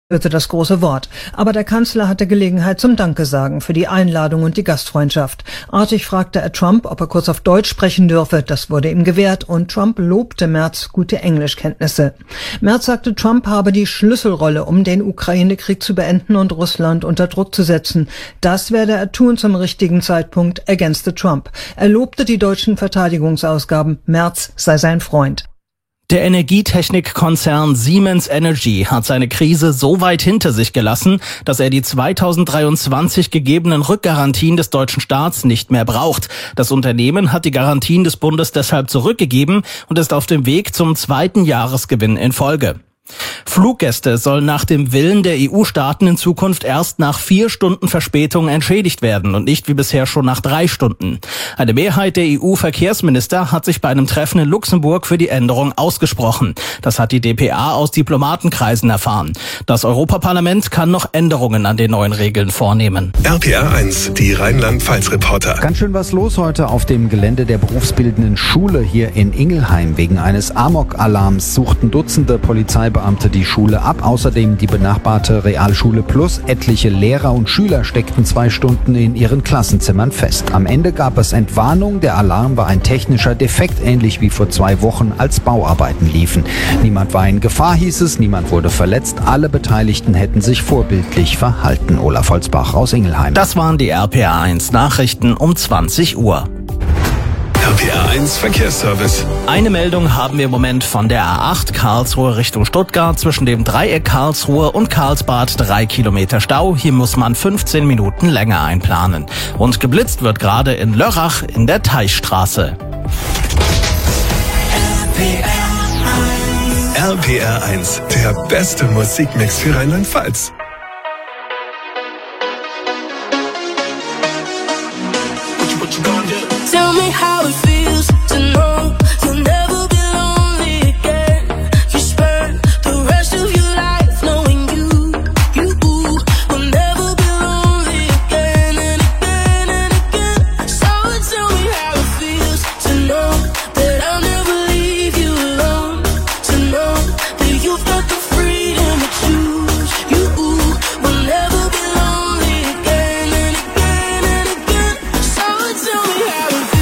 das große Wort. Aber der Kanzler hatte Gelegenheit zum Dankesagen für die Einladung und die Gastfreundschaft. Artig fragte er Trump, ob er kurz auf Deutsch sprechen dürfe. Das wurde ihm gewährt und Trump lobte Merz gute Englischkenntnisse. Merz sagte, Trump habe die Schlüsselrolle, um den Ukraine-Krieg zu beenden und Russland unter Druck zu setzen. Das werde er tun zum richtigen Zeitpunkt, ergänzte Trump. Er lobte die deutschen Verteidigungsausgaben. Merz sei sein Freund. Der Energietechnikkonzern Siemens Energy hat seine Krise so weit hinter sich gelassen, dass er die 2023 gegebenen Rückgarantien des deutschen Staats nicht mehr braucht. Das Unternehmen hat die Garantien des Bundes deshalb zurückgegeben und ist auf dem Weg zum zweiten Jahresgewinn in Folge. Fluggäste sollen nach dem Willen der EU-Staaten in Zukunft erst nach 4 Stunden Verspätung entschädigt werden und nicht wie bisher schon nach 3 Stunden. Eine Mehrheit der EU-Verkehrsminister hat sich bei einem Treffen in Luxemburg für die Änderung ausgesprochen. Das hat die dpa aus Diplomatenkreisen erfahren. Das Europaparlament kann noch Änderungen an den neuen Regeln vornehmen. RPR 1, die Rheinland-Pfalz-Reporter. Ganz schön was los heute auf dem Gelände der berufsbildenden Schule hier in Ingelheim. Wegen eines Amok-Alarms suchten Dutzende Polizeibeamte die Schule ab. Außerdem die benachbarte Realschule Plus. Etliche Lehrer und Schüler steckten 2 Stunden in ihren Klassenzimmern fest. Am Ende gab es Entwarnung. Der Alarm war ein technischer Defekt, ähnlich wie vor 2 Wochen, als Bauarbeiten liefen. Niemand war in Gefahr, hieß es. Niemand wurde verletzt. Alle Beteiligten hätten sich vorbildlich verhalten. Olaf Holzbach aus Ingelheim. Das waren die RPR 1 Nachrichten um 20 Uhr. RPR 1 Verkehrsservice. Eine Meldung haben wir im Moment von der A8 Karlsruhe Richtung Stuttgart zwischen dem Dreieck Karlsruhe und Karlsbad 3 Kilometer Stau. Hier muss man 15 Minuten länger einplanen. Und geblitzt wird gerade in Lörrach in der Teichstraße. RPR 1, der beste Musikmix für Rheinland-Pfalz. Tell me how it feels to know you'll never be lonely again. You spend the rest of your life knowing you will never be lonely again and again and again. So tell me how it feels to know that I'll never leave you alone. To know that you've got the freedom to choose. You will never be lonely again and again and again. So tell me how it feels.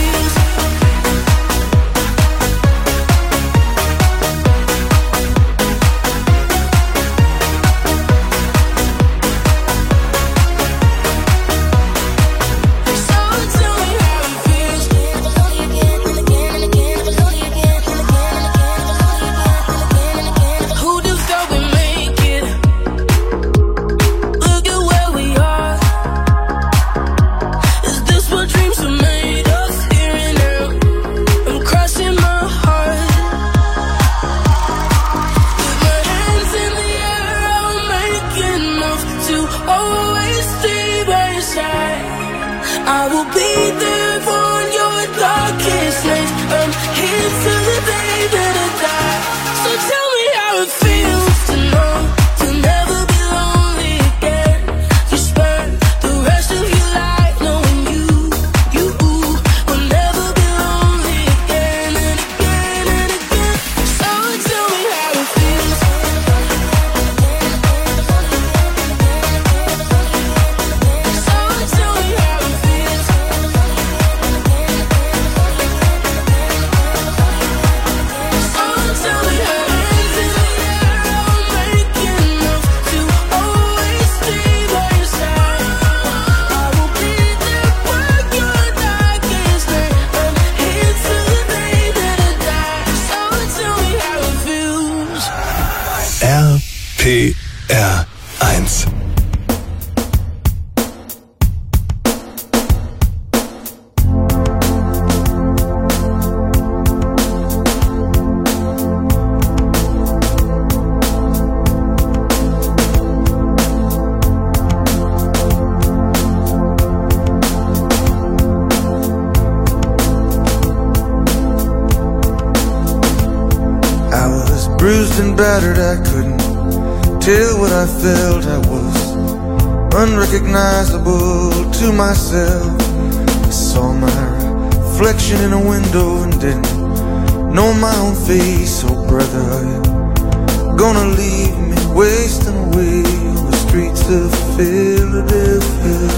I will be there for your darkest nights. I'm here till the day that I die. So tell me how it feels to know you'll never be lonely again. You spend the rest of your life knowing you will never be lonely again and again and again. So tell me how it feels. So tell me how it feels. RPR 1. I was bruised and battered, I couldn't tell what I felt. I was unrecognizable to myself. I saw my reflection in a window and didn't know my own face. Oh brother, are you gonna leave me wasting away on the streets of Philadelphia.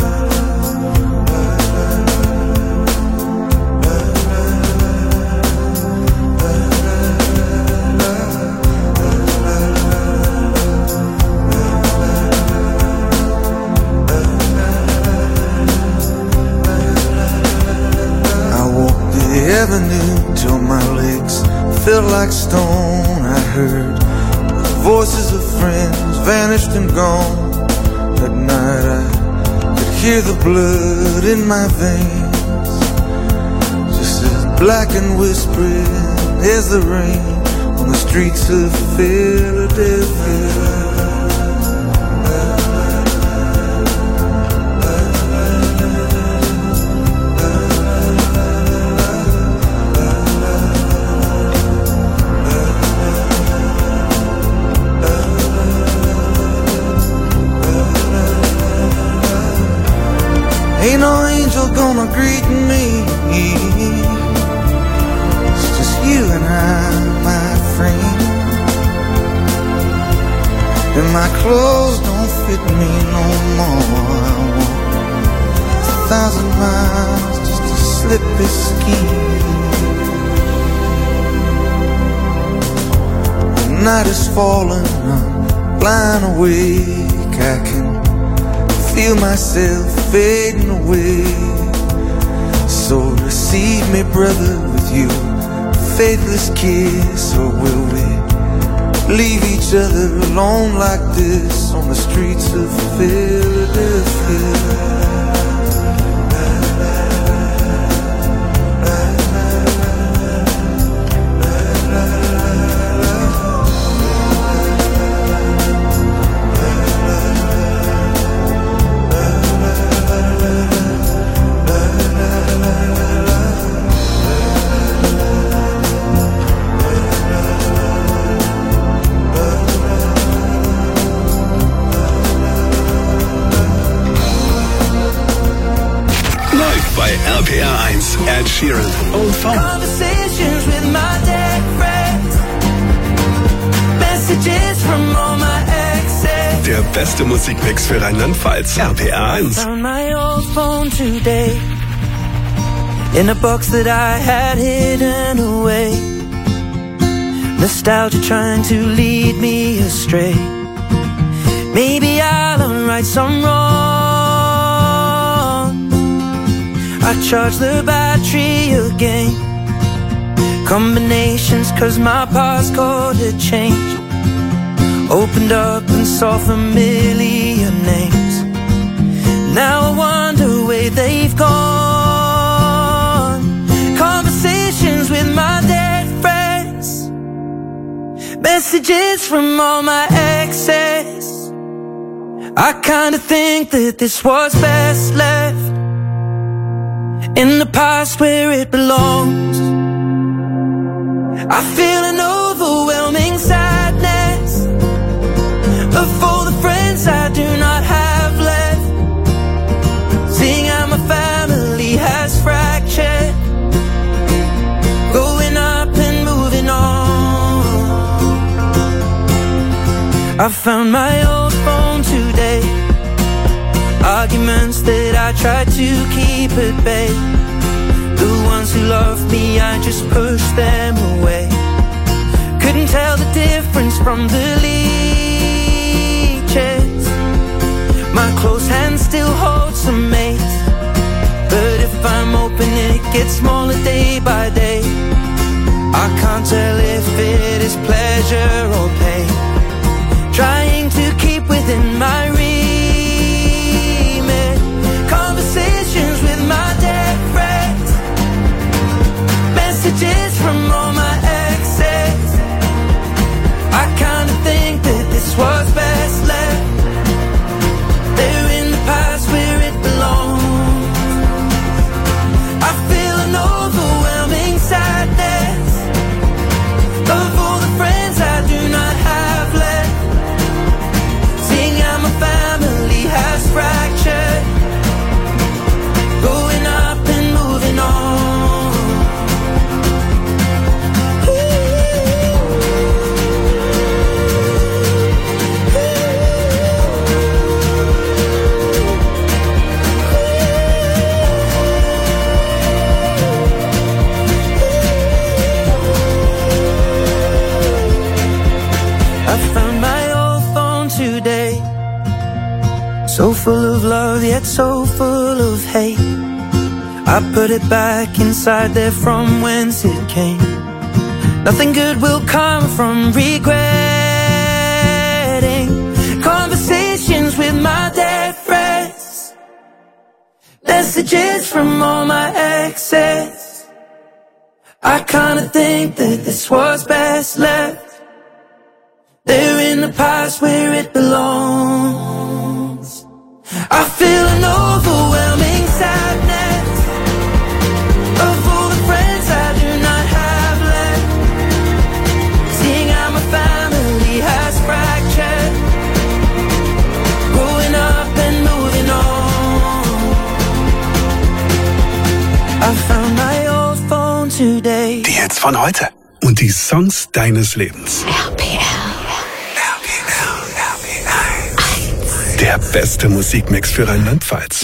Avenue till my legs felt like stone. I heard the voices of friends vanished and gone. At night I could hear the blood in my veins, just as black and whispering as the rain on the streets of Philadelphia. Ain't no angel gonna greet me. It's just you and I, my friend. And my clothes don't fit me no more. I walk 1,000 miles just to slip this skin. The night is falling, I'm blind awake. I can feel myself fading away. So receive me, brother, with you faithless kiss. Or will we leave each other alone like this on the streets of Philadelphia? RPR 1, Ed Sheeran, Old Phone. Conversations with my dead friends. Messages from all my exes. Der beste Musikmix für Rheinland-Pfalz. RPR 1. Found my old phone today in a box that I had hidden away. Nostalgia trying to lead me astray. Maybe I'll unright some wrong. I charged the battery again. Combinations cause my passcode had changed. Opened up and saw familiar names. Now I wonder where they've gone. Conversations with my dead friends. Messages from all my exes. I kinda think that this was best left in the past where it belongs. I feel an overwhelming sadness of all the friends I do not have left. Seeing how my family has fractured, growing up and moving on. I found my old phone today. Arguments that I tried to keep at bay. The ones who loved me, I just pushed them away. Couldn't tell the difference from the leeches. My close hand still holds some mate, but if I'm open it gets smaller day by day. I can't tell if it is pleasure or pain. Trying to keep within my reach. Conversations with my dead friends. Messages from all my exes. I kinda think that this was best left. They're in the past where it belongs. I feel an overwhelming sadness of all the friends I do not have left. Seeing how my family so full of hate. I put it back inside there from whence it came. Nothing good will come from regretting conversations with my dead friends, messages from all my exes. I kinda think that this was best left there in the past where it belongs. I feel an overwhelming sadness of all the friends I do not have left, seeing how my family has fractured, growing up and moving on. I found my old phone today. Die Hits von heute und die Songs deines Lebens. RPR. Der beste Musikmix für Rheinland-Pfalz.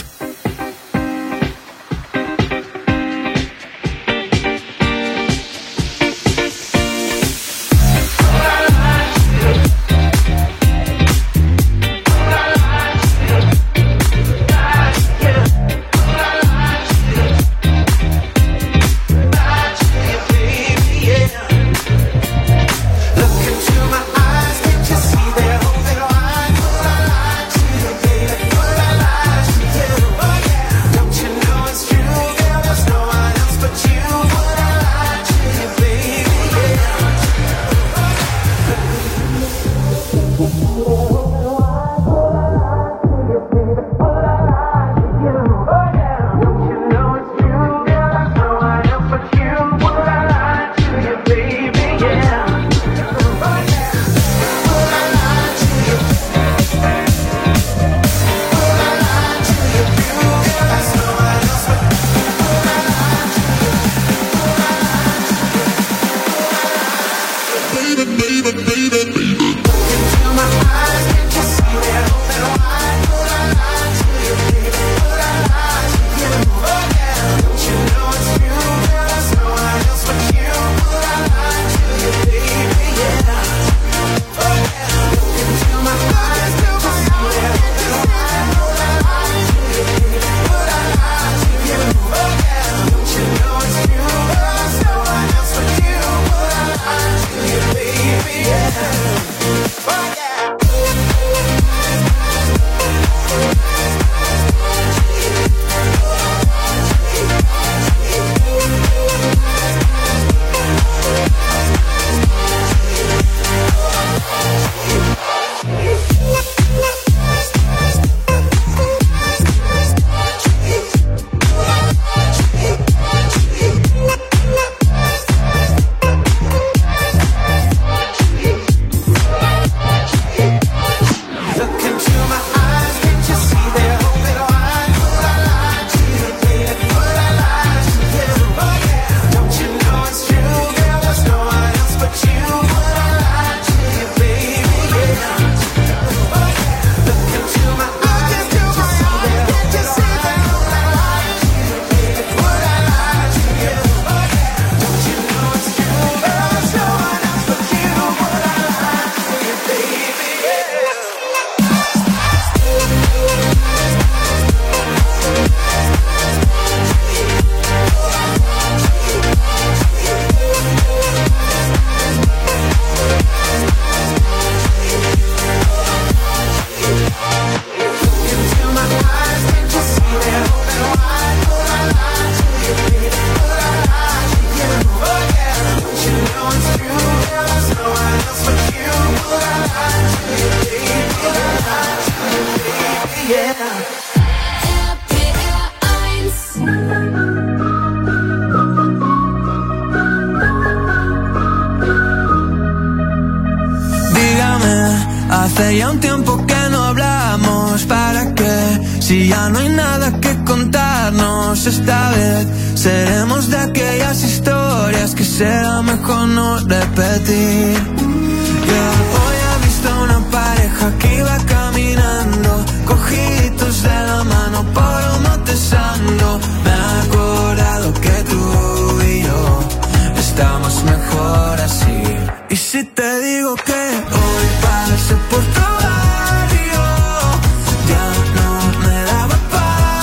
Hace ya un tiempo que no hablamos, ¿para qué? Si ya no hay nada que contarnos, esta vez seremos de aquellas historias que será mejor no repetir. Hoy he visto una pareja que iba caminando, cogiditos de la mano por un monte santo. Me he acordado que tú y yo estamos mejor así. Y si te digo que hoy pasé por tu barrio, ya no me daba paz.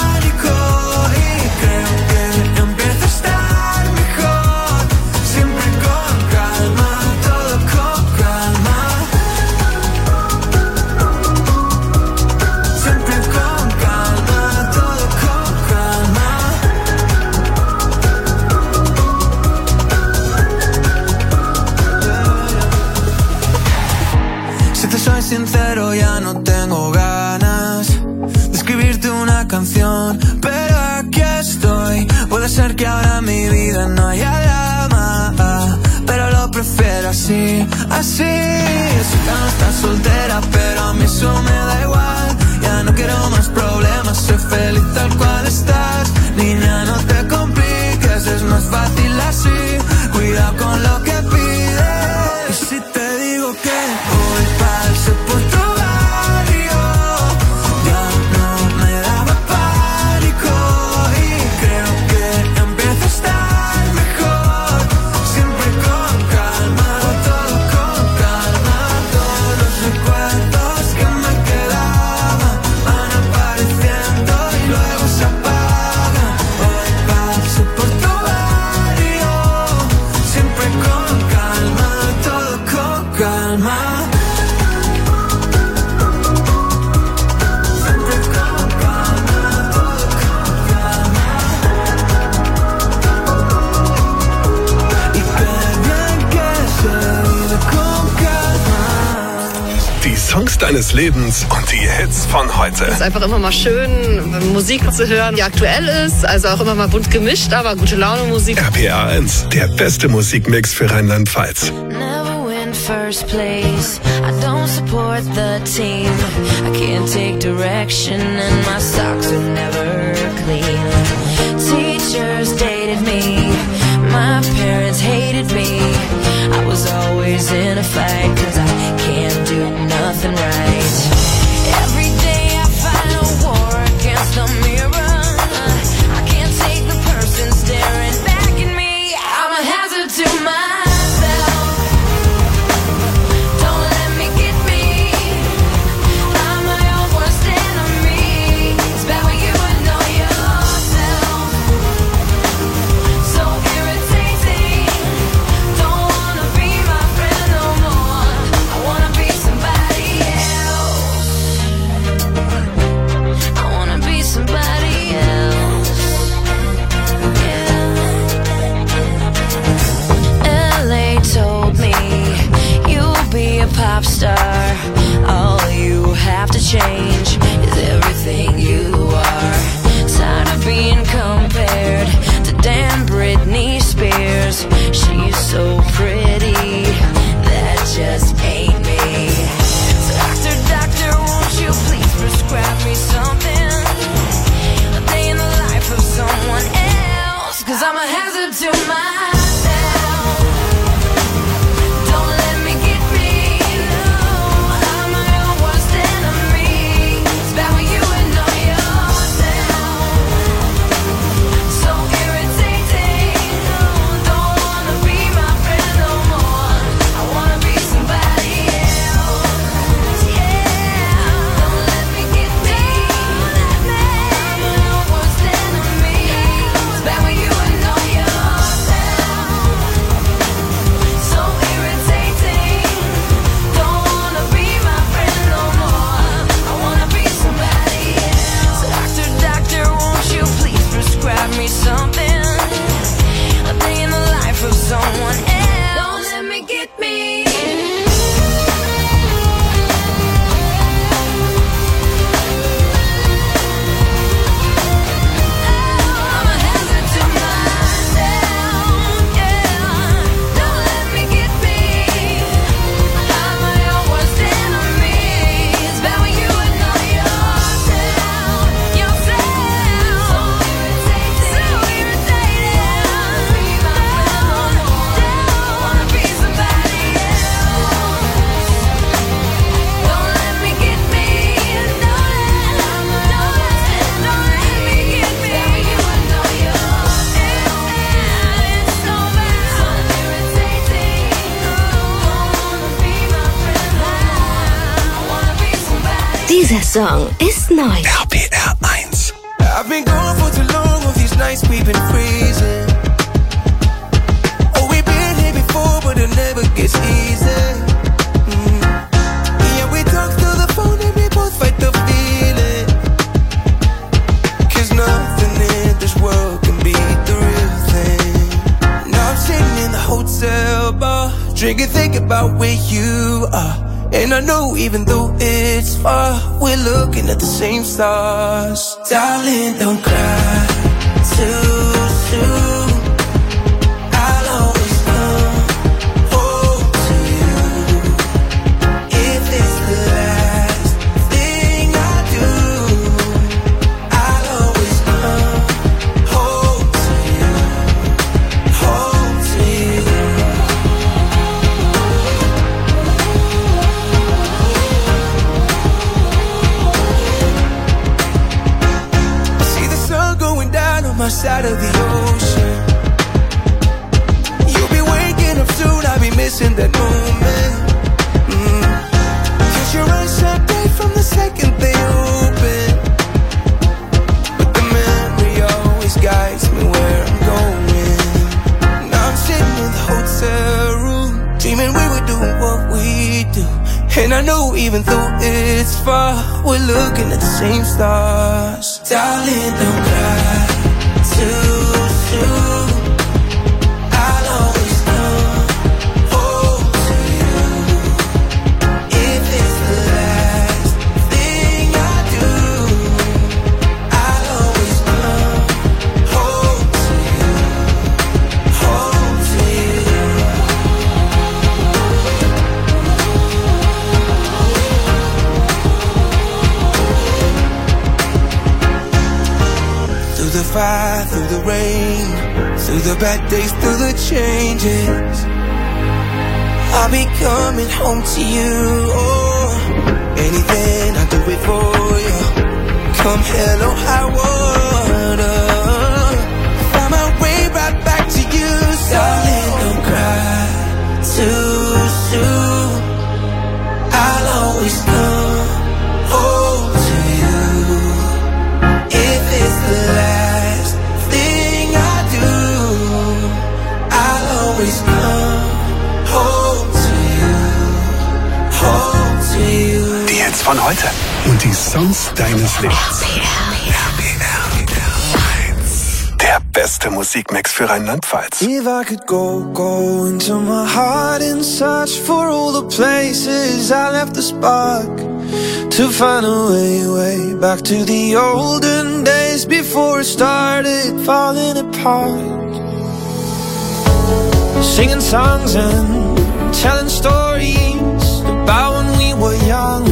cuidado con lo que pides. Y si te digo que hoy paso por tu barrio, ya no me daba pánico y creo que empiezo a estar mejor. Siempre con calma, todo con calma. Todos los recuerdos que me quedaban van apareciendo y luego se apagan. Hoy paso por tu barrio, siempre con calma, todo con calma. Siempre con calma, todo con calma. Y qué bien que se vive con calma. Die Songs deines Lebens und die Hits von heute. Es ist einfach immer mal schön, Musik zu hören, die aktuell ist. Also auch immer mal bunt gemischt, aber gute Laune Musik. RPA 1, der beste Musikmix für Rheinland-Pfalz. Never win first place. I don't support the team. I can't take direction and my socks are never clean. Teachers dated me. My parents hated me. I was always in a fight 'cause I can't do nothing right. Every day I fight a war against the mirror. I can't take the person staring back at me. I'm a hazard to myself. Don't let me get me. I'm my own worst enemy. It's bad when you know yourself. So irritating. Don't wanna be my friend no more. I wanna be somebody else. I wanna be somebody else. Yeah. LA told me you'll be a pop star. All you have to change is everything you are. Tired of being compared to damn Britney Spears. She's so pretty, that just ain't me. So doctor, won't you please prescribe me something? A day in the life of someone else. 'Cause I'm a hazard to myself. Don't let me get me. No, I'm my own worst enemy. It's bad when you know yourself. So irritating. No, don't wanna be my friend no more. I wanna be somebody else. Yeah. Don't let me get me. I'm my own worst enemy. It's bad when you know yourself. So irritating. Don't wanna be my friend no more. I wanna be somebody else. So doctor, won't you please prescribe me something? A day in the life of someone else. Don't let me get me. I'm a hazard to myself, yeah. Don't let me get me. I'm my own worst enemy. It's bad when you know yourself. So irritating. Don't wanna be somebody else. Don't let me get me. Don't let me get me. You know yourself. It's so bad. So irritating. Don't wanna be my friend. I wanna be somebody. Dieser Song ist neu. RPR 1. I've been gone for too long, of these nights we've been freezing. Oh, we've been here before, but it never gets easy. Yeah, we talk through the phone and we both fight the feeling. 'Cause nothing in this world can beat the real thing. Now I'm sitting in the hotel bar, drinking, thinking about where you are. And I know even though it's far, we're looking at the same stars. Darling, don't cry too soon. I'll always come home to you. If it's the last thing I do, I'll always come home to you. Home to you. in that moment. Cause your eyes shine bright from the second they open, but the memory always guides me where I'm going. Now I'm sitting in the hotel room, dreaming we were doing what we do. And I know even though it's far, we're looking at the same stars. Darling, don't cry too soon. I'll always come home to you. If it's the last thing I do, I'll always come home to you. Home to you. Through the fire, through the rain, through the bad days, through the changes, I'll be coming home to you. Oh, anything, I'll do it for you. Come hell or high water, find my way right back to you. Darling, don't cry too soon. I'll always come home to you. If it's the last thing I do, I'll always come home to you. Home to you. Die Hits von heute und die Songs deines Lebens. Der beste Musikmix für Rheinland-Pfalz. If I could go into my heart and search for all the places I left the spark, to find a way back to the olden days before it started falling apart. Singing songs and telling stories about when we were young,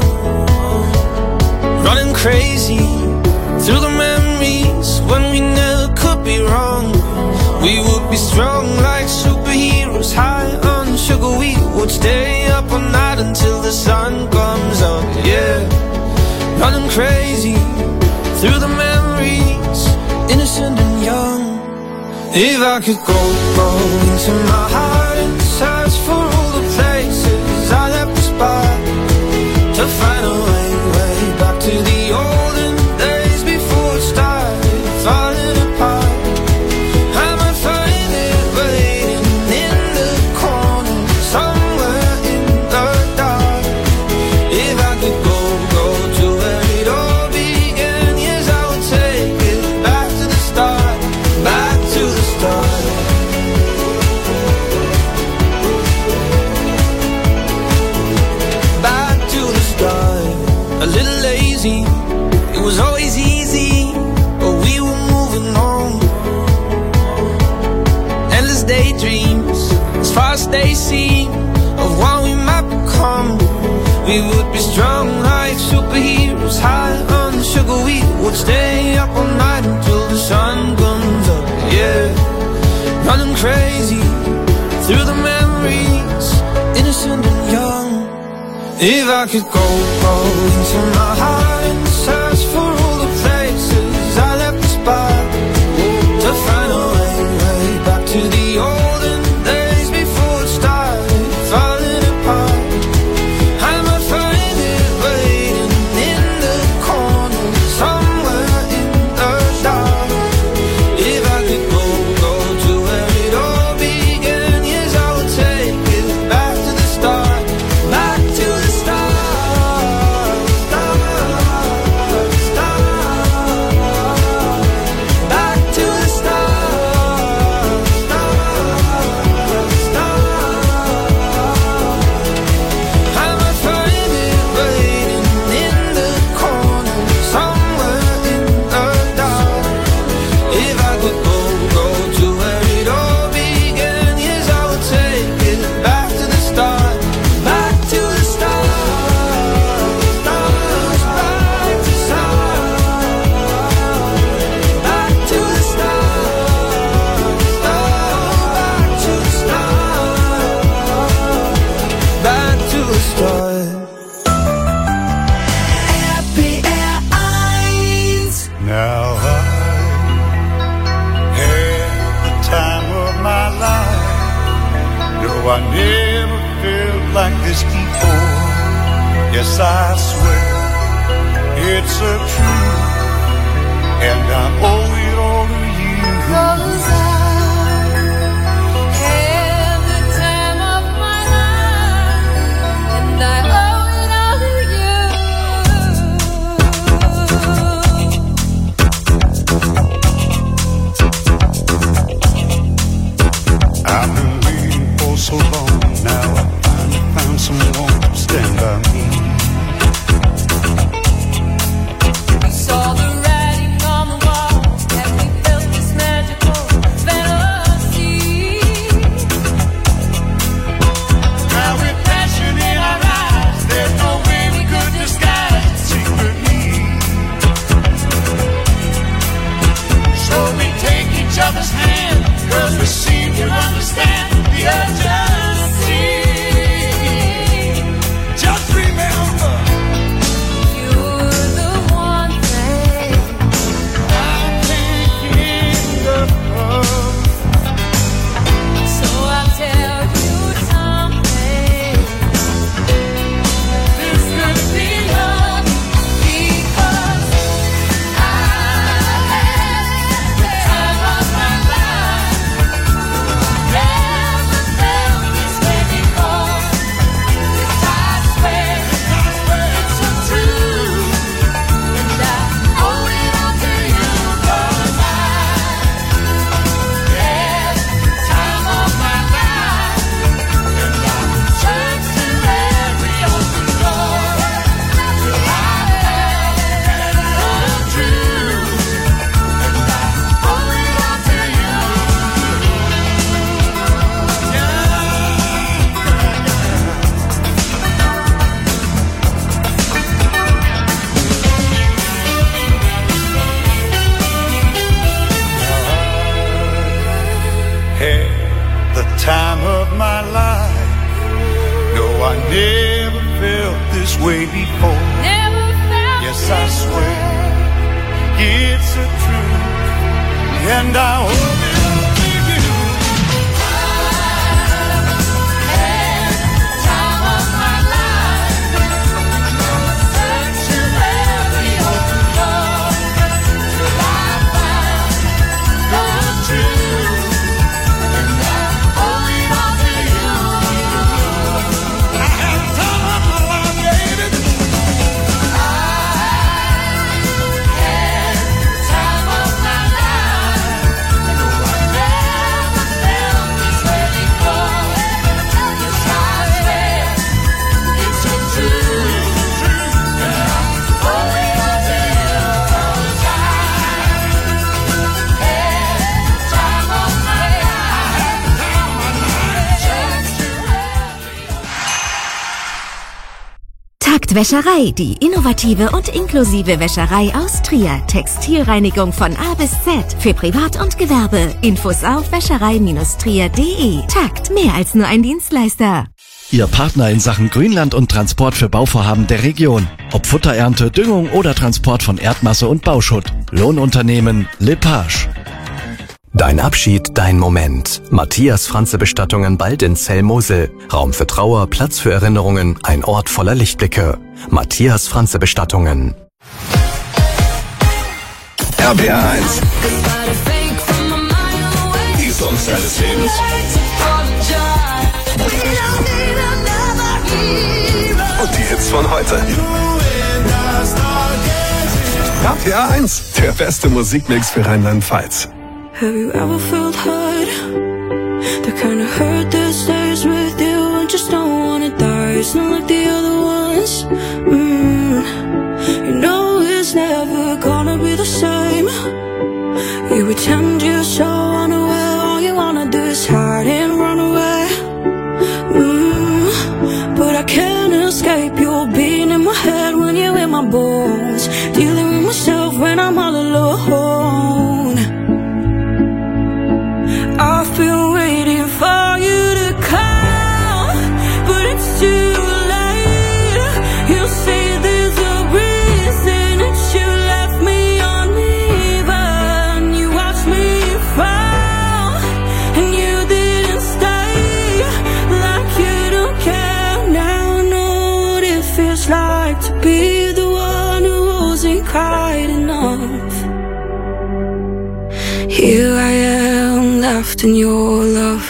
running crazy through the memories when we never could be wrong. We would be strong like superheroes, high on sugar. We would stay up all night until the sun comes up, yeah. Running crazy through the memories, innocent and young. If I could go into my heart and search for all the places I left the spot, to find a way back to the olden days before it started falling apart. I might find it waiting in the corner, somewhere in the dark. If I could go to where it all began, yes, I would take it back to the start, back to the start. Back to the start. A little lazy, it was always easy, but we were moving on. Endless daydreams, as far as they seem, of what we might become. We would be strong like superheroes, high on sugar. We would stay up all night until the sun comes up, yeah. Running crazy through the memories, innocent and young. If I could go into my heart and search for all the places I left the spot, to find a way back to the olden days before it started falling apart. I might find it waiting in the corner, somewhere in the dark. If I could go to where it all began, yes, I would take it back to the start, back to the start. I never felt like this before. Yes, I swear it's a truth, and I owe it all to you. 'Cause I had the time of my life, and I owe it all to you. I've been waiting for so long now. I finally found someone to stand by me. We saw the writing on the wall, and we felt this magical fantasy. Now with passion in our eyes, there's no way we could disguise it secretly. So we take each other's hand, 'cause we seem to understand the urgency. Just remember, you're the one thing I can't get enough of. So I'll tell you something. This could be love, because I had the time of my life. Never felt this way before. Yes, I swear it's a truth, and I owe it all to you. 'Cause I had the time of my life, and I searched through every open door till I found the truth, and I owe it all to you. Had the time of my life. No, I never felt this way before. Never felt. Yes, I swear it's a truth, and I owe it all to you. Had the time of my life. Searched through every open door till I found the truth, and I owe it all to you. I had the time of my life, baby. I had the time of my life. No, I never felt this way before. Yes, I swear it's a truth, and I owe it all to you. 'Cause I had the time of my life. Searched through Taktwäscherei, die innovative und inklusive Wäscherei aus Trier. Textilreinigung von A bis Z für Privat und Gewerbe. Infos auf wäscherei-trier.de. Takt, mehr als nur ein Dienstleister. Ihr Partner in Sachen Grünland und Transport für Bauvorhaben der Region. Ob Futterernte, Düngung oder Transport von Erdmasse und Bauschutt. Lohnunternehmen Lepage. Dein Abschied, dein Moment. Matthias Franze Bestattungen bald in Zell-Mosel. Raum für Trauer, Platz für Erinnerungen, ein Ort voller Lichtblicke. Matthias Franze Bestattungen. RBR1. Die Songs deines Lebens. Und die Hits von heute. RBR1. Der beste Musikmix für Rheinland-Pfalz. Have you ever felt hurt? The kind of hurt that stays with you and just don't wanna die. It's not like the other ones. You know it's never gonna be the same. You pretend you're so unaware. All you wanna do is hide and run away. But I can't escape your being in my head when you're in my bones. Dealing with myself when I'm all alone. I've been waiting for you to come, but it's too late. You say there's a reason that you left me uneven. You watch me fall. cried enough. Here I am, left in your love.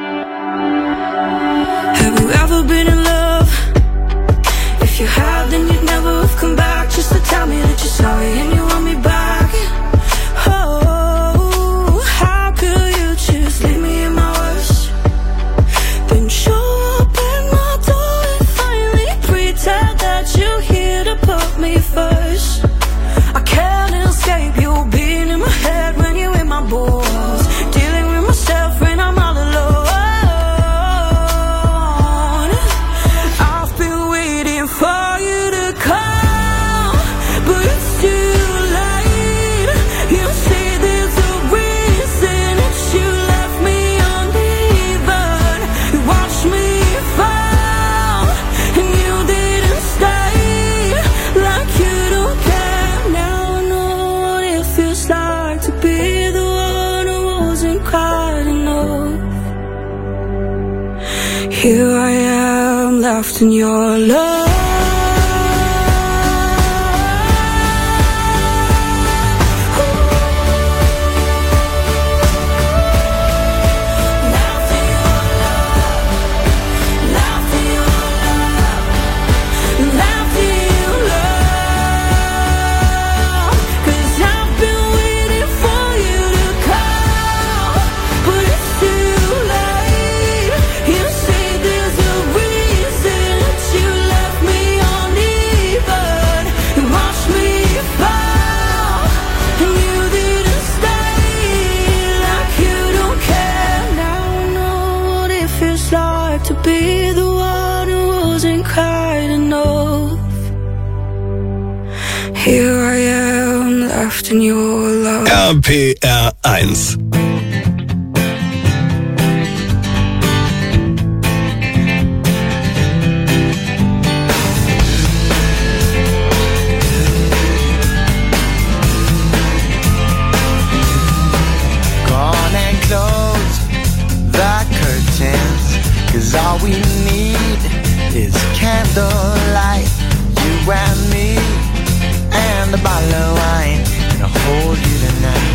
Have you ever been in love? If you had, then you'd never have come back just to tell me that you're sorry and you want me back. Oh, how could you just leave me in my worst? Then show up at my door and finally pretend that you're here to put me first. I can't escape you being in my head when you're in my balls, dealing with myself when I'm all alone. I've been waiting for you to come, but it's too late. You say there's a reason that you left me uneven. You watched me fall and you didn't stay, like you don't care. Now I know what it feels like to be the one who wasn't quite enough. Here I am, left in your love. To be the one who wasn't quite enough. Here I am, left in your love. RPR 1. Gone and close the curtains, 'cause all we need is candlelight. You and me and a bottle of wine, and I'll hold you tonight.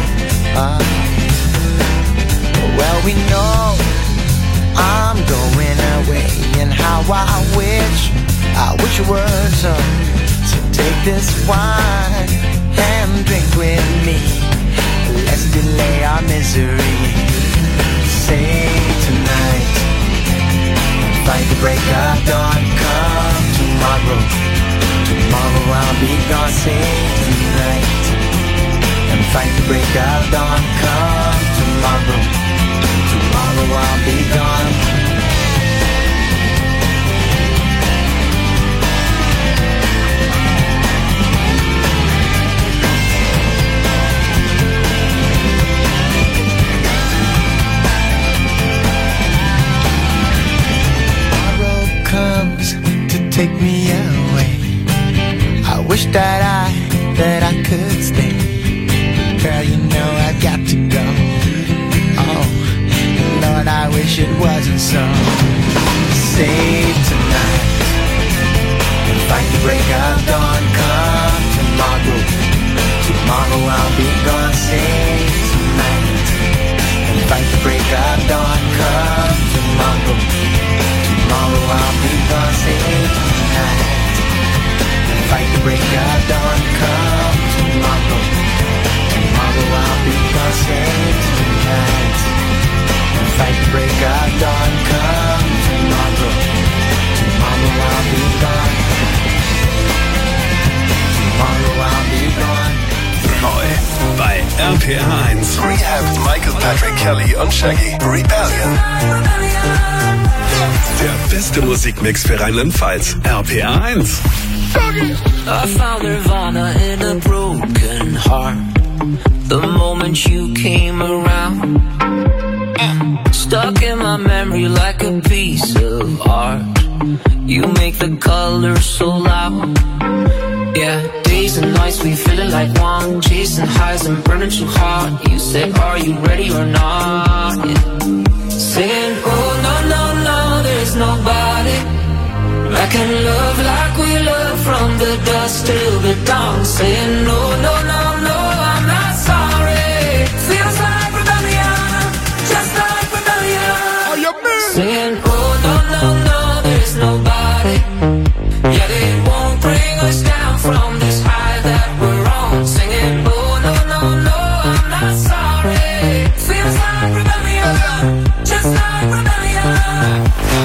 Well, we know I'm going away, and how I wish it were so. So take this wine and drink with me. Let's delay our misery. Say tonight, fight the break of dawn, come tomorrow. Tomorrow I'll be gone, say tonight. And fight the break of dawn, come tomorrow. Tomorrow I'll be gone. Comes to take me away. I wish that I could stay. Girl, you know I've got to go. Oh, Lord, I wish it wasn't so. Save tonight and fight the break of dawn. Come tomorrow. Tomorrow I'll be gone. Save tonight and fight the break of dawn. Come tomorrow. Tomorrow I'll be gone, say tonight. And fight the break of dawn, come tomorrow. Tomorrow I'll be gone, say tonight. And fight the break of dawn, come tomorrow. Tomorrow I'll be gone. Tomorrow I'll be gone. Neu bei RPR 1. Rehab, Michael Patrick Kelly und Shaggy. Rebellion. Der beste Musikmix für Rheinland-Pfalz. RPR 1. I found Nirvana in a broken heart. The moment you came around, stuck in my memory like a piece of art. You make the colors so loud. Yeah, days and nights we feel it like one, chasing highs and burning too hard. You said, are you ready or not? Yeah. Saying, oh no, no, no, there's nobody Back in love like we love from the dusk till the dawn. Saying no, no, no, no, I'm not sorry. Feels like rebellion, just like rebellion. Saying oh, no, no, no, there's nobody. Yeah, they won't bring us down from this high that we're on. Singing oh, no, no, no, I'm not sorry. Feels like rebellion, just like rebellion.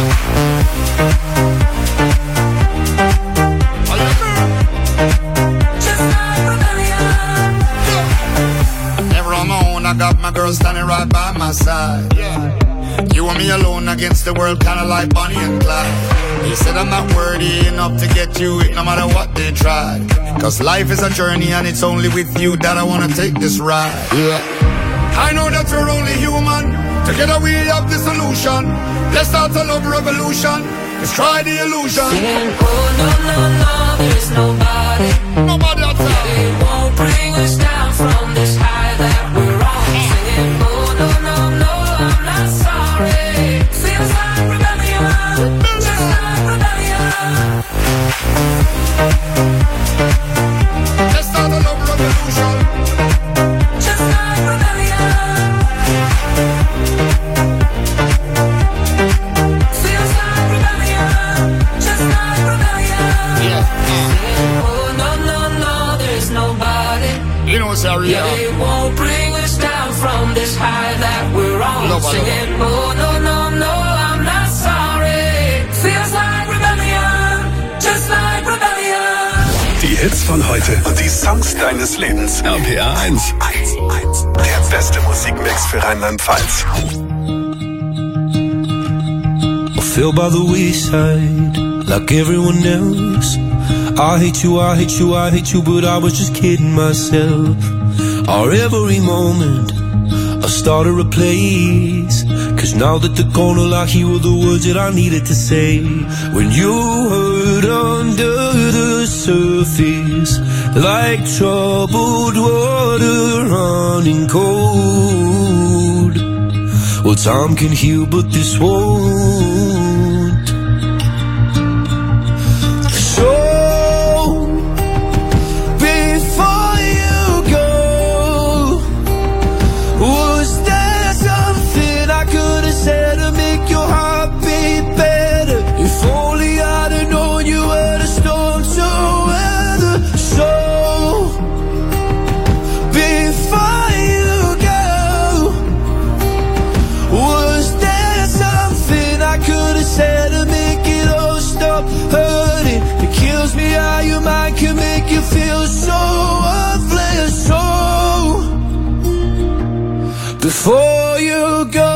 I got my girl standing right by my side. You and me alone against the world, kinda like Bonnie and Clyde. They said I'm not worthy enough to get you it, no matter what they try. Cause life is a journey and it's only with you that I wanna take this ride. I know that we're only human, together we have the solution. Let's start a love revolution, let's try the illusion. Saying oh no, no, no, there's nobody. Nobody outside. They won't bring us down from this high that we're on. Singing oh no, no, no, I'm not sorry. Feels like rebellion, just like rebellion. Let's start a love revolution, just like rebellion. Feels like rebellion, just like rebellion. Saying oh no, no, no, there's nobody. You know, sorry, yeah, they won't bring us down from this high that we're on. Singing oh no, no, no, I'm not sorry. Feels like rebellion, just like rebellion. Die Hits von heute und die Songs deines Lebens. RPR 1. Der beste Musikmix für Rheinland-Pfalz. I fell by the wayside like everyone else. I hate you, I hate you, I hate you, but I was just kidding myself. Our every moment I started a place. Cause now that they're gone, all I hear were the words that I needed to say. When you hurt under the surface, like troubled water running cold. Well, time can heal, but this won't. So before you go, was there something I could have said to make your heart beat better? If only I'd have known you were the storm to weather. So before you go, was there something I could have said to make it all stop hurting? It kills me how your mind can make you feel so worthless. So before you go,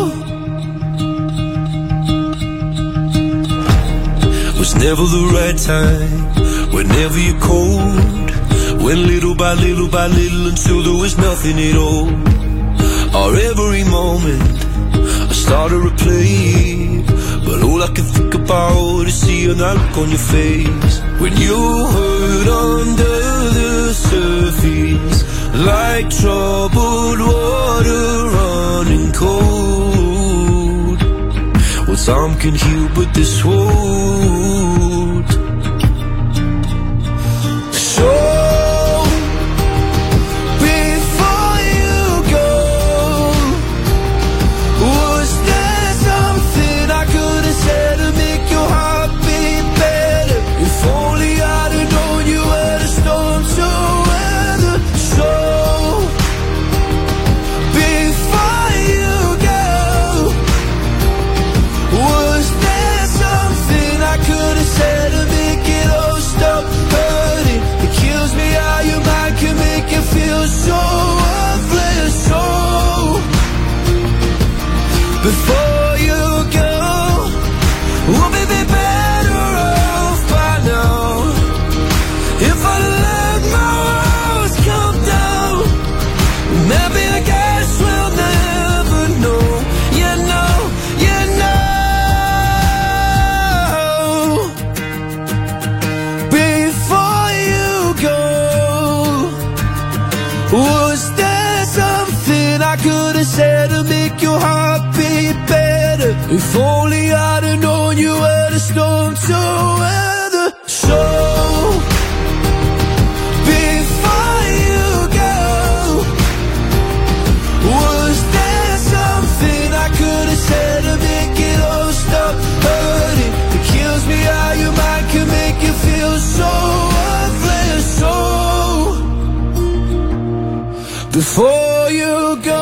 was never the right time, whenever you're cold. Went little by little by little until there was nothing at all. Our every moment I started to replay, but all I can think about is seeing that look on your face. When you hurt under the surface, like troubled water running cold. Well, time can heal, but this won't. So before you go, was there something I could have said to make your heart beat better? If only I'd have known you were the storm to weather. So before you go, was there something I could have said to make it all stop hurting? It kills me how your mind can make you feel so worthless. So before you go, we'll be better off by now. If I let my walls come down, maybe I guess we'll never know. You know, you know. Before you go, was there something I could have said to make your heart beat better? If only I'd have known you were a storm to weather. So before you go, was there something I could have said to make it all stop hurting? It kills me how your mind can make you feel so worthless. So before you go,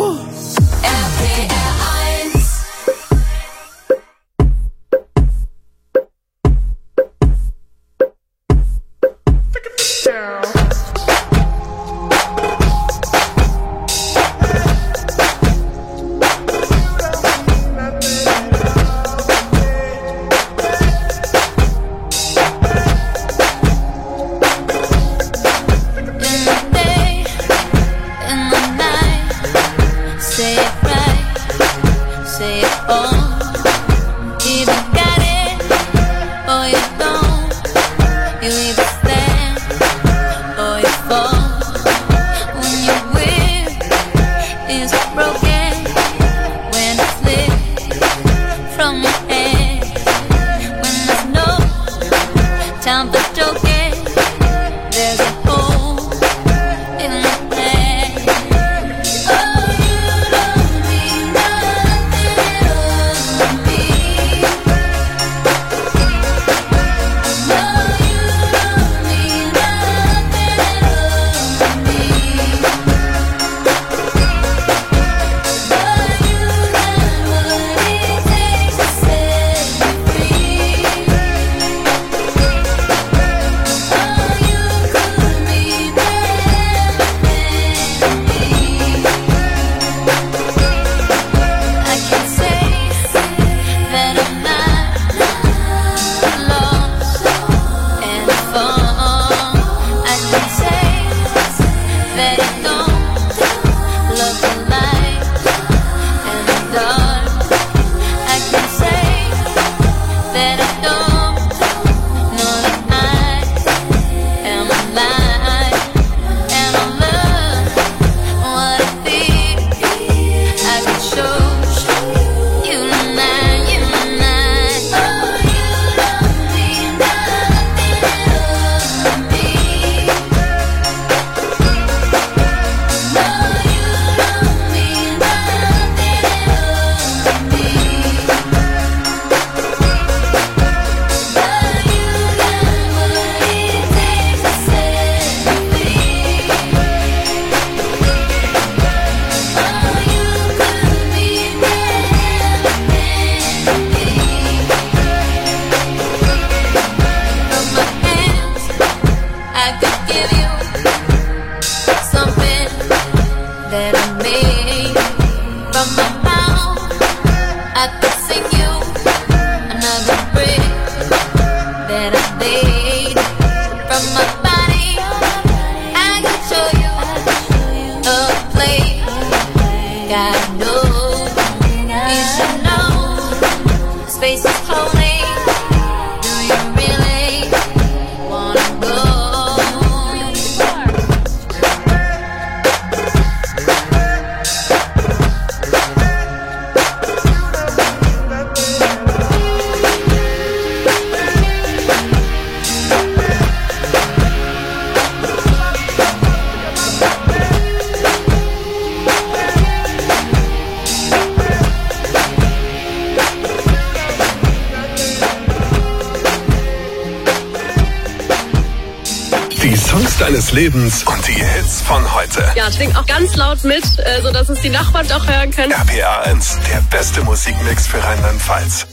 Deines Lebens und die Hits von heute. Ja, schwing auch ganz laut mit, sodass es die Nachbarn auch hören können. RPA 1, der beste Musikmix für Rheinland-Pfalz.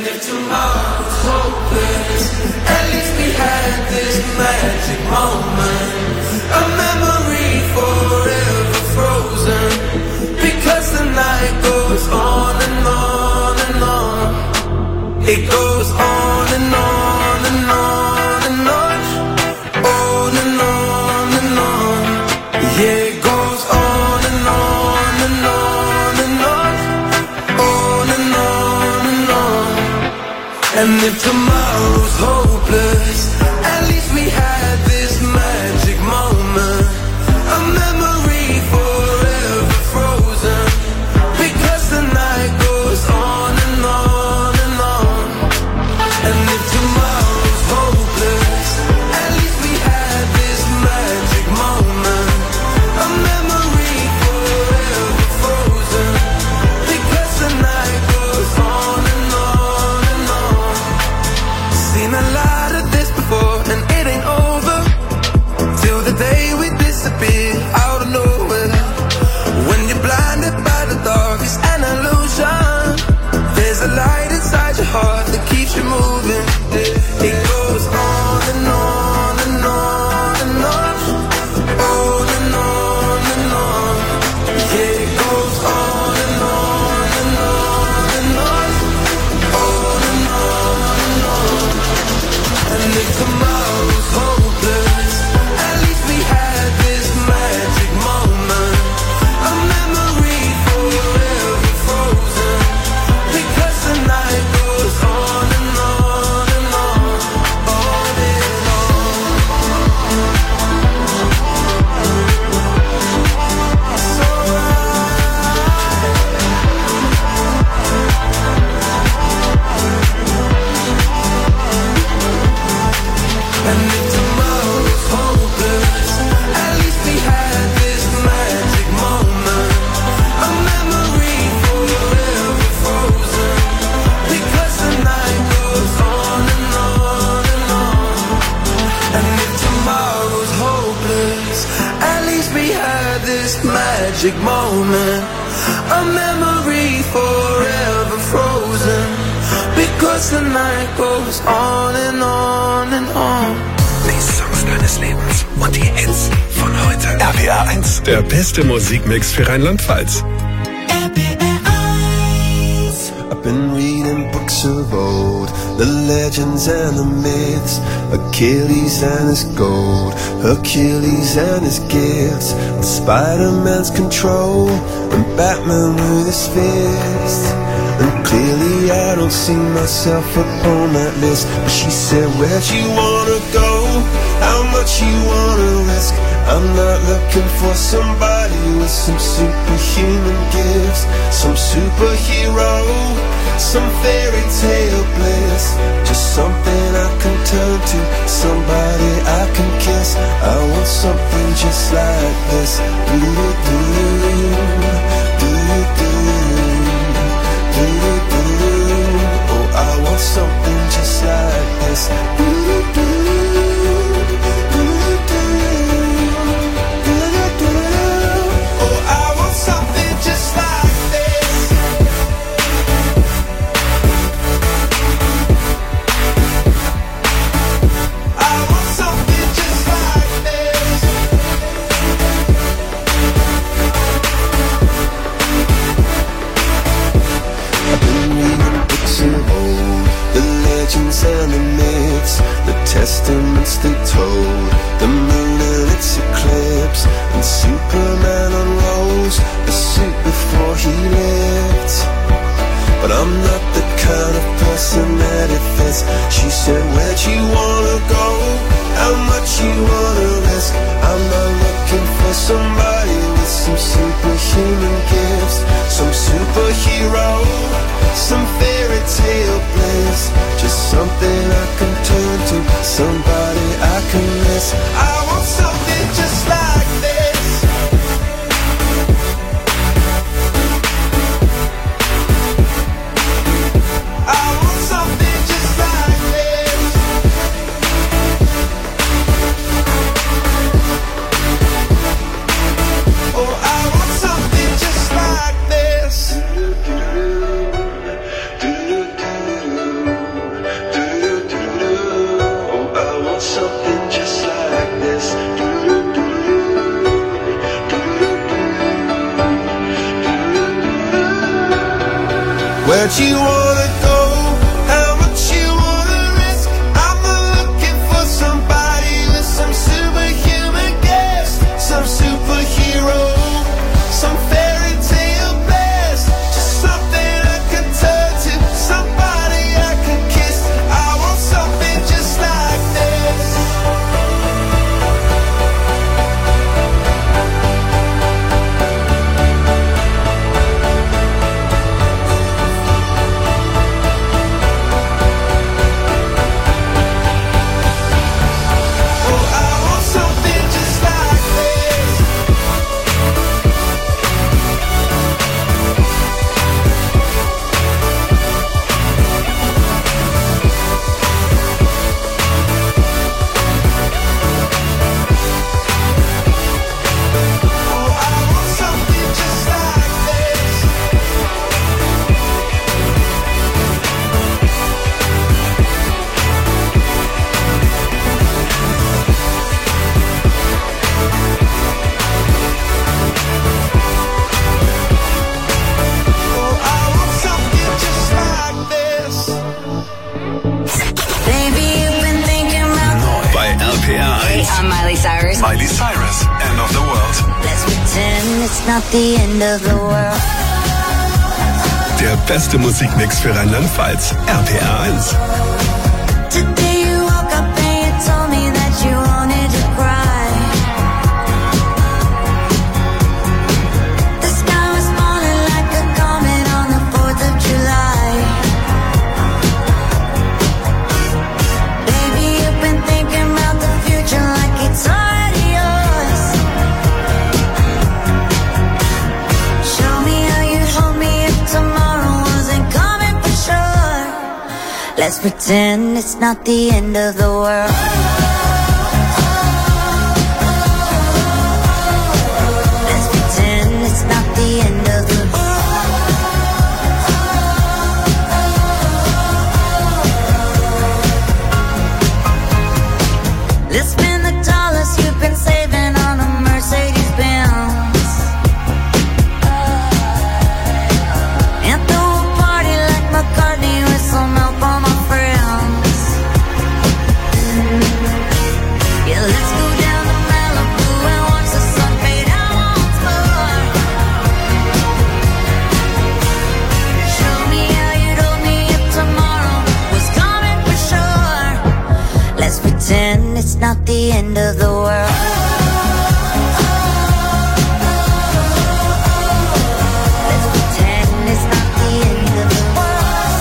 It goes on and on and on and on, on and on and on. Yeah, it goes on and on and on and on, on and on and on. And if tomorrow's hopeless, at least we had this magic moment, a memory forever frozen, because the night goes on and on and on. inside your heart that keeps you moving. It goes on and on and on and on, on and on and on. Yeah, it goes on and on and on and on, on and on and on. And if tomorrow's hopeless, at least we had this magic moment, a memory forever frozen, because the night goes on and on and on, on and on. So and if tomorrow's hopeless, at least we had this magic moment, a memory forever frozen, because the night goes on and on and on. And if tomorrow's hopeless, at least we had this magic moment, a memory forever frozen, because the night goes on and on and on. Die Songs deines Lebens und die Hits von heute. RPR 1, der beste Musikmix für Rheinland-Pfalz. I've been reading books of old, the legends and the myths, Achilles and his gold, Hercules and his gifts, and Spider-Man's control, and Batman with his fists. And clearly I don't see myself upon that list. But she said, where'd you wanna go? How much you wanna risk? I'm not looking for somebody with some superhuman gifts, some superhero, some fairy tale bliss. Just something I can turn to, somebody I can kiss. I want something just like this. Oh, I want something just like this. Oh, I want something just like this. I want something just like this. I've been reading books of old, the legends and the myths, the testaments they told, the moon and its eclipse, and Superman unrolls the suit before he lived. But I'm not the kind of person that it fits. She said, where'd you wanna go? How much you wanna risk? I'm not looking for somebody with some superhuman gifts, some superhero, some fairy tale bliss. Just something I can turn to, somebody I can miss. I want something just like this. I want something just like this. Oh, I want something just like this. Oh, I want something just like this. Where'd you wanna go? How much you wanna risk? I'm not looking for somebody with some superhuman gifts, some superhero, some fairy tale bliss. Just something I can turn to, somebody I can kiss. I want something just like this. I'm Miley Cyrus. Miley Cyrus, End of the World. Let's pretend it's not the end of the world. Der beste Musikmix für Rheinland-Pfalz. RPR 1. Today you woke up and you told me that you wanted to cry. The sky was falling like a comet on the 4th of July. Baby, you've been thinking about the future like it's already yours. Show me how you'd hold me if tomorrow wasn't coming for sure. Let's pretend it's not the end of the world. Let's pretend it's not the end of the world. Let's spend the dollars you've been saving on a Mercedes-Benz and throw a party like McCartney with some help for my friends. Yeah, let's go down to Malibu and watch the sun fade out once more. Show me how you'd hold me if tomorrow was coming for sure. Let's pretend it's not the end of the world. Let's pretend it's not the end of the world.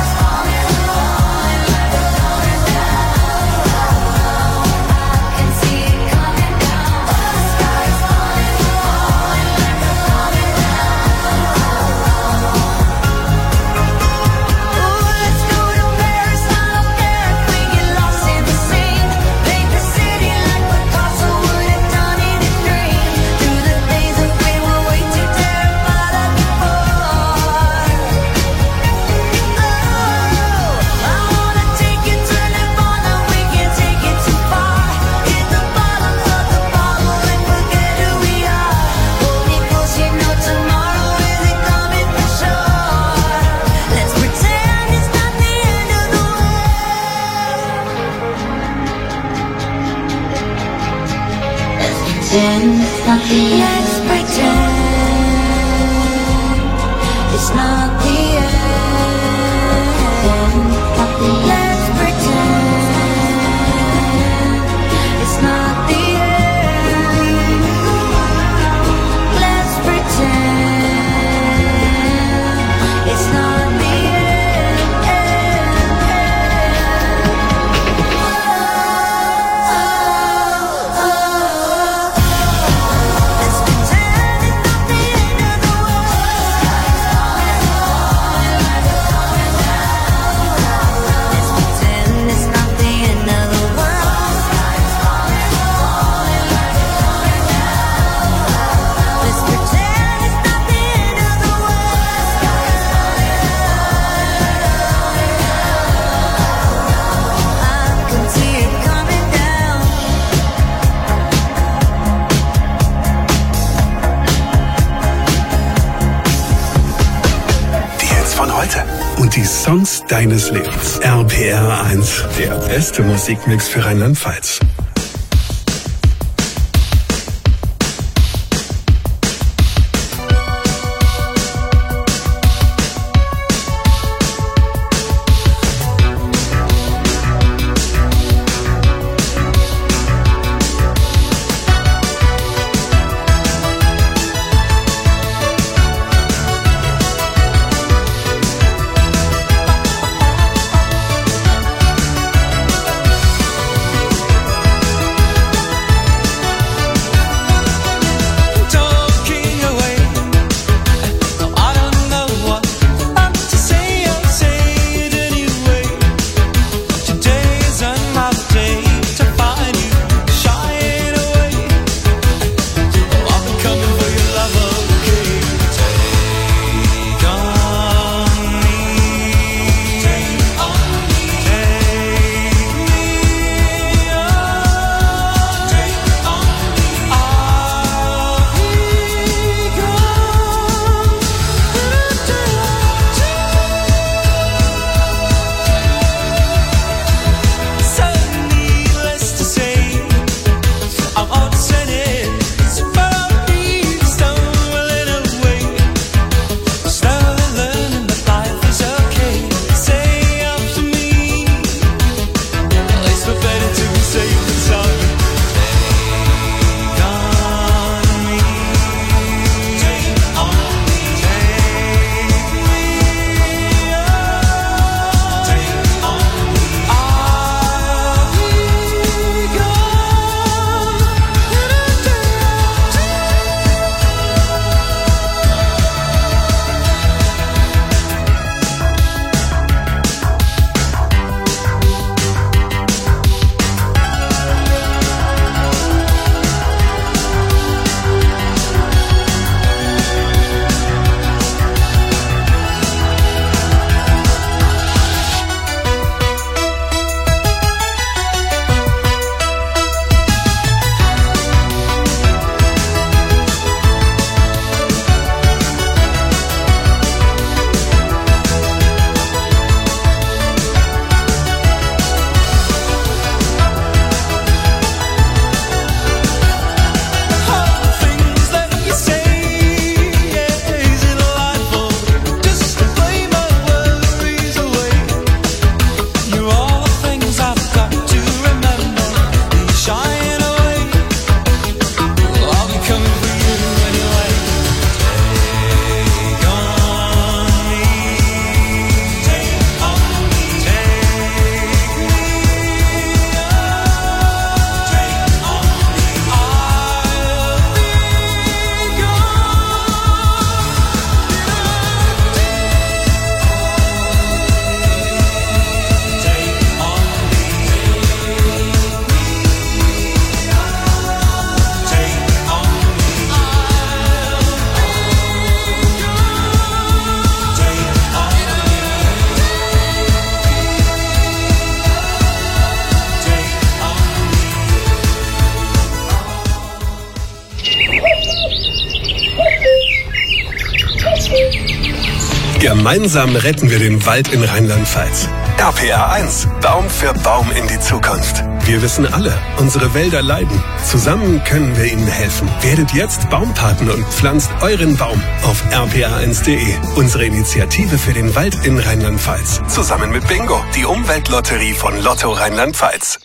I can see it coming down. The sky's falling, coming down. Ooh, let's go to Paris. I don't care if we get lost in the sand. Paint the city like Picasso would have done in a dream. Through the days that we were way too terrified of before. Oh, I wanna take you to Nirvana. We can't take it too far. Hit the bottom of the bottle and forget who we are. Hold me close, you know tomorrow isn't coming for sure. Let's pretend it's not the end of the world. Let's pretend it's not the end. Let's pretend it's not the end. Let's pretend it's not the end. Let's pretend it's not the Die Songs deines Lebens. RPR 1, der beste Musikmix für Rheinland-Pfalz. Gemeinsam retten wir den Wald in Rheinland-Pfalz. RPR 1. Baum für Baum in die Zukunft. Wir wissen alle, unsere Wälder leiden. Zusammen können wir ihnen helfen. Werdet jetzt Baumpaten und pflanzt euren Baum auf rpr1.de. Unsere Initiative für den Wald in Rheinland-Pfalz. Zusammen mit Bingo, die Umweltlotterie von Lotto Rheinland-Pfalz.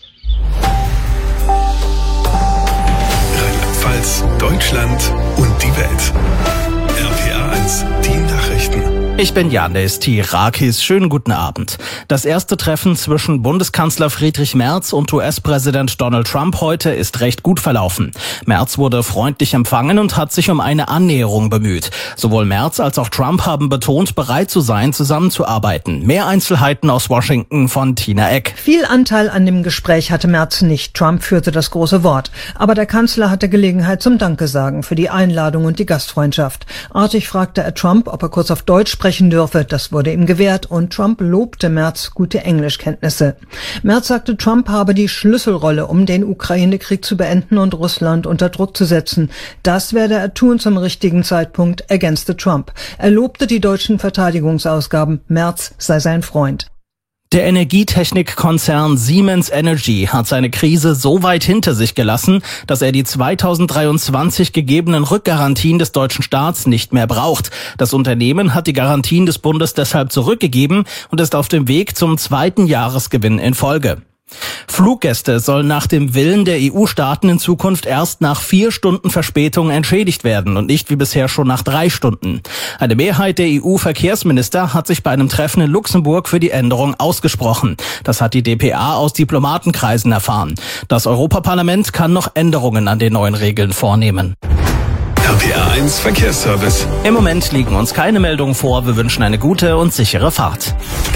Rheinland-Pfalz, Deutschland und die Welt. RPR 1, die Nachrichten. Ich bin Janis Tirakis. Schönen guten Abend. Das erste Treffen zwischen Bundeskanzler Friedrich Merz und US-Präsident Donald Trump heute ist recht gut verlaufen. Merz wurde freundlich empfangen und hat sich um eine Annäherung bemüht. Sowohl Merz als auch Trump haben betont, bereit zu sein, zusammenzuarbeiten. Mehr Einzelheiten aus Washington von Tina Eck. Viel Anteil an dem Gespräch hatte Merz nicht. Trump führte das große Wort. Aber der Kanzler hatte Gelegenheit zum Dankesagen für die Einladung und die Gastfreundschaft. Artig fragte er Trump, ob er kurz auf Deutsch sprechen dürfe. Das wurde ihm gewährt und Trump lobte Merz gute Englischkenntnisse. Merz sagte, Trump habe die Schlüsselrolle, um den Ukraine-Krieg zu beenden und Russland unter Druck zu setzen. Das werde er tun zum richtigen Zeitpunkt, ergänzte Trump. Er lobte die deutschen Verteidigungsausgaben. Merz sei sein Freund. Der Energietechnikkonzern Siemens Energy hat seine Krise so weit hinter sich gelassen, dass er die 2023 gegebenen Rückgarantien des deutschen Staats nicht mehr braucht. Das Unternehmen hat die Garantien des Bundes deshalb zurückgegeben und ist auf dem Weg zum zweiten Jahresgewinn in Folge. Fluggäste sollen nach dem Willen der EU-Staaten in Zukunft erst nach 4 Stunden Verspätung entschädigt werden und nicht wie bisher schon nach 3 Stunden. Eine Mehrheit der EU-Verkehrsminister hat sich bei einem Treffen in Luxemburg für die Änderung ausgesprochen. Das hat die dpa aus Diplomatenkreisen erfahren. Das Europaparlament kann noch Änderungen an den neuen Regeln vornehmen. RPR 1 Verkehrsservice. Im Moment liegen uns keine Meldungen vor. Wir wünschen eine gute und sichere Fahrt.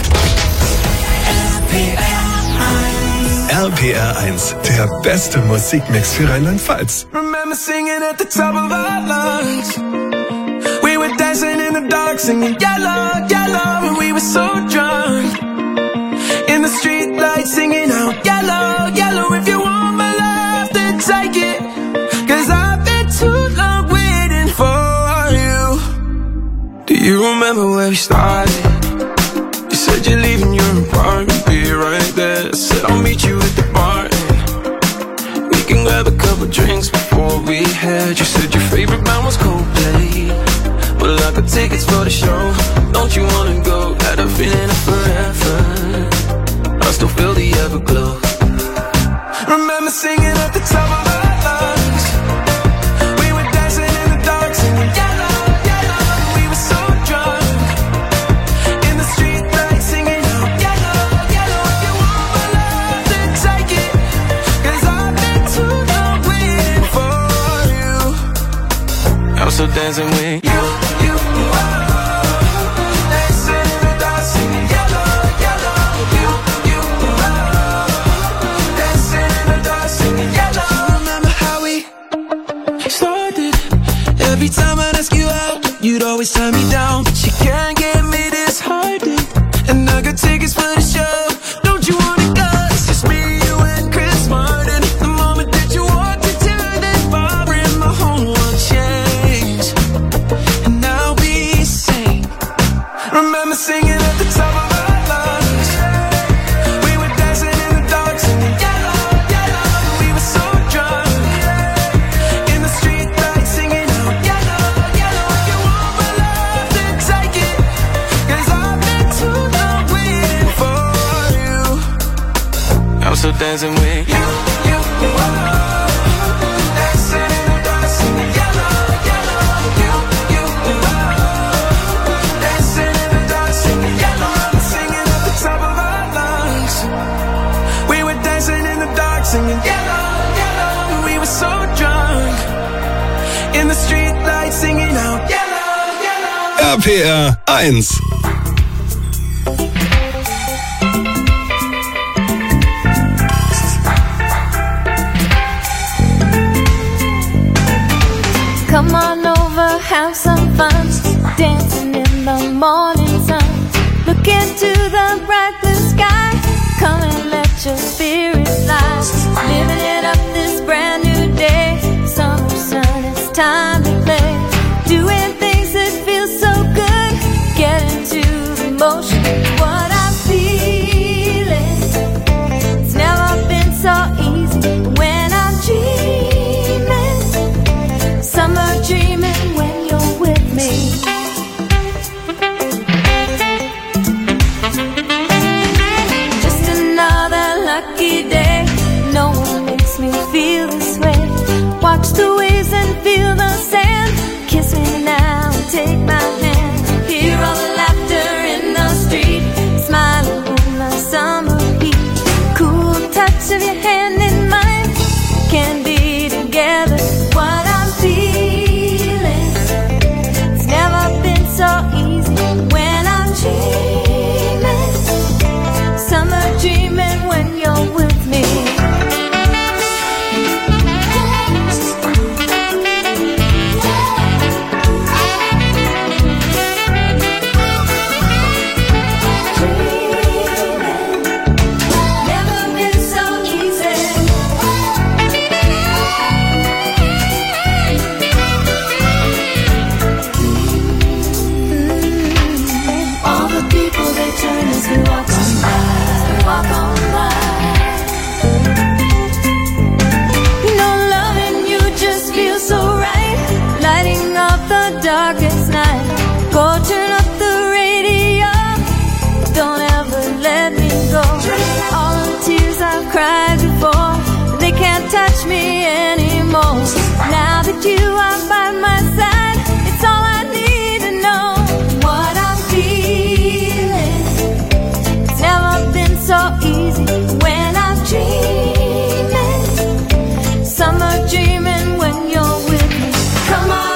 RPR 1, der beste Musikmix für Rheinland-Pfalz. Remember singing at the top of our lungs. We were dancing in the dark, singing yellow, yellow, and we were so drunk. In the street lights, singing out yellow, yellow. If you want my love, then take it. 'Cause I've been too long waiting for you. Do you remember where we started? You said you're leaving your apartment, be right there. I said I'll meet you at the bar and we can grab a couple drinks before we head. You said your favorite band was Coldplay. Well, I got tickets for the show. Don't you wanna go? Got a feeling of forever. I still feel the everglow. Remember singing at the top of our lungs. We were dancing in the dark, singing yellow, yellow. We were so drunk. In the street lights, singing out yellow, yellow. If you want my love, then take it. 'Cause I've been too long waiting for you. I'm still dancing with you. Dancing in the dark, singing yellow, yellow. Dancing in the dark, singing yellow. Remember how we started? Every time I'd ask you out, you'd always turn me down. But you can't get me disheartened. And I got tickets for the show. Don't you wanna go? It's just me, you, and Chris Martin. The moment that you walked into that bar, and my whole world changed. And I'll be sane. Remember singing at the top of our lungs. We were dancing in the dark, singing yellow, yellow. We were so drunk. In the street lights, singing out yellow, yellow. If you want my love, then take it. 'Cause I've been too long waiting for you. I'm still dancing with you. Dancing in the dark, singing yellow, yellow. Dancing in the dark, singing yellow. Singing at the top of our lungs. We were dancing in the dark, singing yellow, yellow. We were so drunk. In the street lights, singing out yellow, yellow. RPR 1. Come on over, have some fun. Dancing in the morning sun. Look into the bright blue sky. Come and let your spirit fly. Living it up this brand new day. Summer sun, it's time to play. Doing things that feel so good. Get into the waves and feel the sand. Kiss me now and take my hand. Hear all the laughter in the street, smiling in the summer heat. Cool touch of your hand in mine, can be together. What I'm feeling, it's never been so easy. When I'm dreaming, summer dreaming when you're with me. Darkest night, go turn up the radio. Don't ever let me go. All the tears I've cried before, they can't touch me anymore. Now that you are by my side, it's all I need to know. What I'm feeling, it's never been so easy. When I'm dreaming, summer dreaming when you're with me. Come on.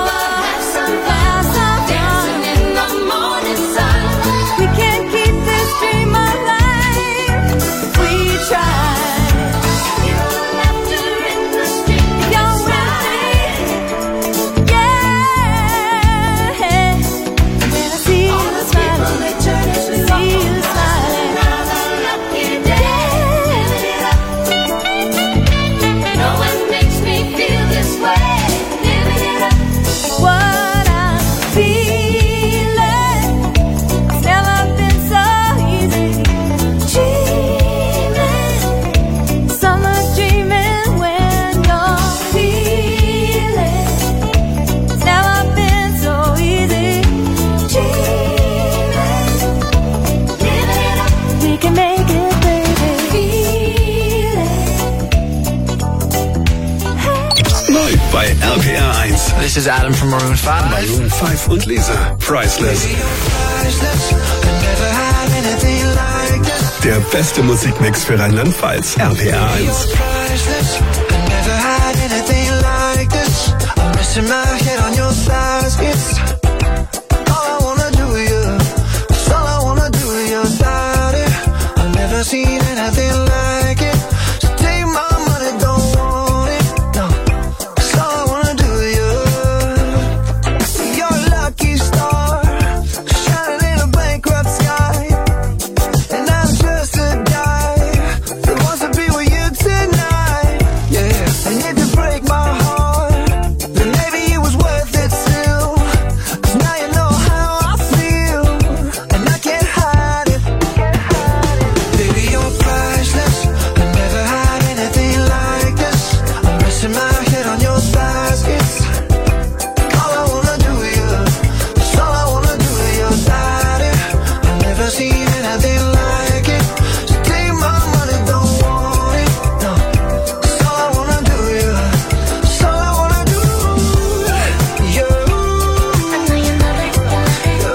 Bei RPR 1. This is Adam from Maroon 5. Maroon 5 und Lisa. Priceless. Der beste Musikmix für Rheinland-Pfalz. RPR 1. Seen